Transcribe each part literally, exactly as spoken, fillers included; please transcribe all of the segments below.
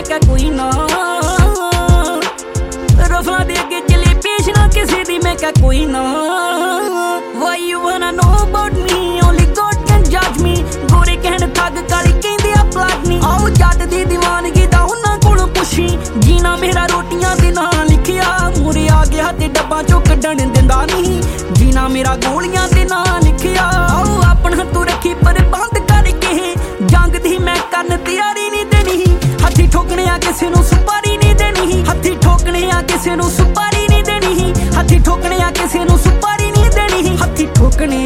क्या कोई ना रफला दे के चले पेश ना किसी दी मैं क्या कोई ना Why you wanna know about me only God can judge me गोरे कहन थग काली कहंदे आ प्लाट नी आओ जट दी दीवानगी दा उन्हां कोलों पुछी जीना मेरा रोटियां दे नाल लिखिया मुरे आ गया ते डब्बा चों कड्डण दिंदा नहीं जीना मेरा गोलियां दे नाल लिखिया आओ अपना तू रखी पर बंद करके जंग दी मैं करन तैयारी नहीं देनी हथी ठोकने आ किसे नूं सुपारी नहीं देनी हथी ठोकने आ किसे नूं सुपारी नहीं देनी हथी ठोकने आ किसे नूं सुपारी नहीं देनी हथी ठोकने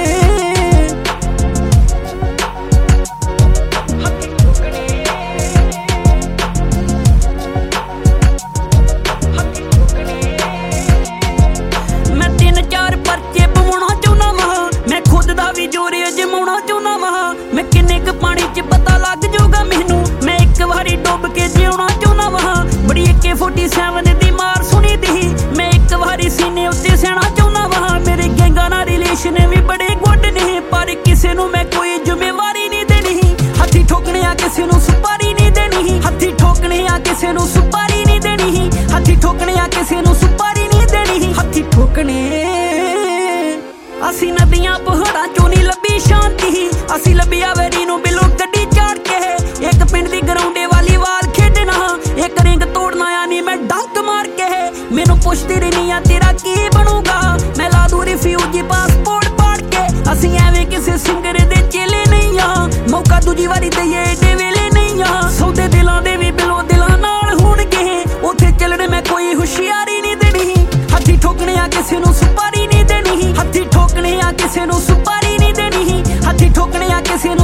मैं तीन चार परचे पवाउणा चाहुंदा वां मैं खुद दा भी जोर अजमाउणा चाहुंदा वां मैं किन्ने क पानी च पता लग जाऊगा मैनू मैं एक वारी डुब के जिउणा चाहुंदा वां बड़ी ए के फोर्टी सेवन दी मार सुनी दी मैं एक वारी सीने उत्ते सैणा चाहुंदा वां मेरे गैंगा नाल रिलेशन भी बड़े गुड ने पर किसे नू मैं कोई जिम्मेवारी नहीं देनी हथी ठोकने आ किसे नू सुपारी नहीं देनी हथी ठोकने आ किसे नू सुपारी नहीं देनी हथी ठोकने आ किसे नू सुपारी नहीं देनी हथी ठोकने असी नदियां पहाड़ां चों नहीं लभी शांति असी लभिया वैरी नू बिलो गड्डी चाड़ के एक पिंड दी ग्राउंडे वाली वाल खेडना एक रिंग तोड़ना आ नहीं मैं डंक मार के मैनू पुछदी रहनी आ तेरा की बनूगा मैं ला दूं रिफ्यूजी पासपोर्ट पाड़ के असी एवें किसे सिंगर दे चेले नहीं आ मौका दूजी वारी दईए एडे वेले नहीं आ सौदे दिलां दे भी बिलो दिलां नाल होणगे उत्थे चलणे मैं कोई हुशियारी नहीं देनी हथी ठोकने आ किसे नू सुपारी नहीं देनी हथी ठोकने आ किसे नू सुपारी नहीं देनी हथी ठोकने आ किसे